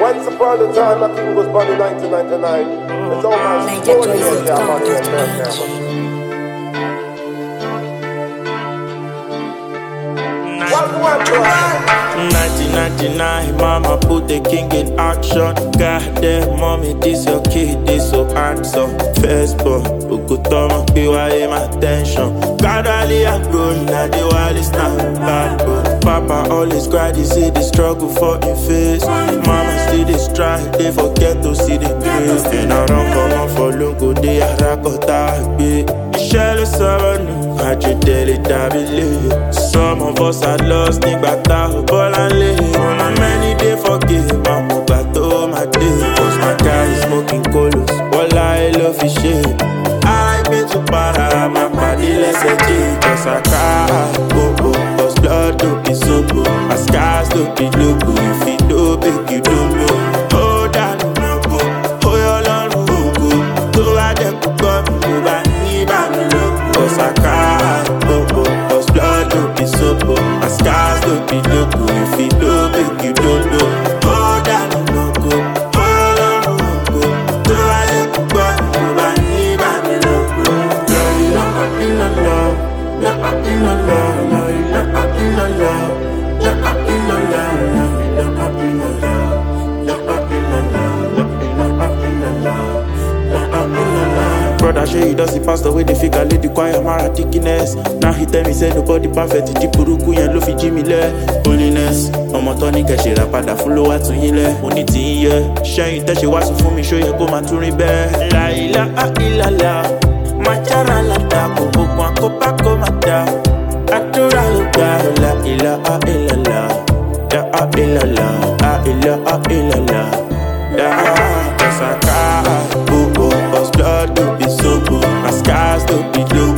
Once upon a time, a king was born in 1999. It's almost 40 years now, money and men. Welcome to 1999, mama put the king in action. Goddamn, mommy, this your kid, this so handsome. Facebook, Ukutoma, BYA, my attention. Gradually I'm growing, now the world is not bad, but Papa always cried, he see the struggle for him face. Mama still they strive, they forget to see the grace. And I run come on for logo, they are rakota, be. Michelle Savanu, I just tell it, I believe. Some of us are lost, nigga, ball and lay. Many they forgive, mama, but oh my day. Cause my guy is smoking colos, all I love is shit. I like me to para, my body let's say cause I cry, cause blood don't be so good. My scars don't be local, if you do big, you don't know. Oh, that no go, oh, your long no go. So I them to come, go back, me back, look. Cause I cry, cause blood don't be so good. My scars don't be local, if you do big, you don't know. Oh, that no go, oh, your long no go. So I them to come, go back, me back, look. Brother Shay does he passed away, the figure lady choir mara thickness. Now he tell me say nobody perfect, the puruku yen lo fi Jimmy le. Holiness, ọmọ tó ní kẹ̀ṣẹ̀ rà padà fún ló wá tún yín lẹ̀. Mo ní tí ń yẹ, ṣẹ́yìn tẹ́ṣẹ̀ wá sùn fún mi ṣó yẹ kó máa tún rí bẹ́ẹ̀. La ilaha illallah, machara la da, gbogbo àkóbá kó máa da. Àdúrà ló gbà, la ilaha illallah, la illallah, la ilaha illallah. Cause I cry, cause blood don't be so good. My scars don't be low.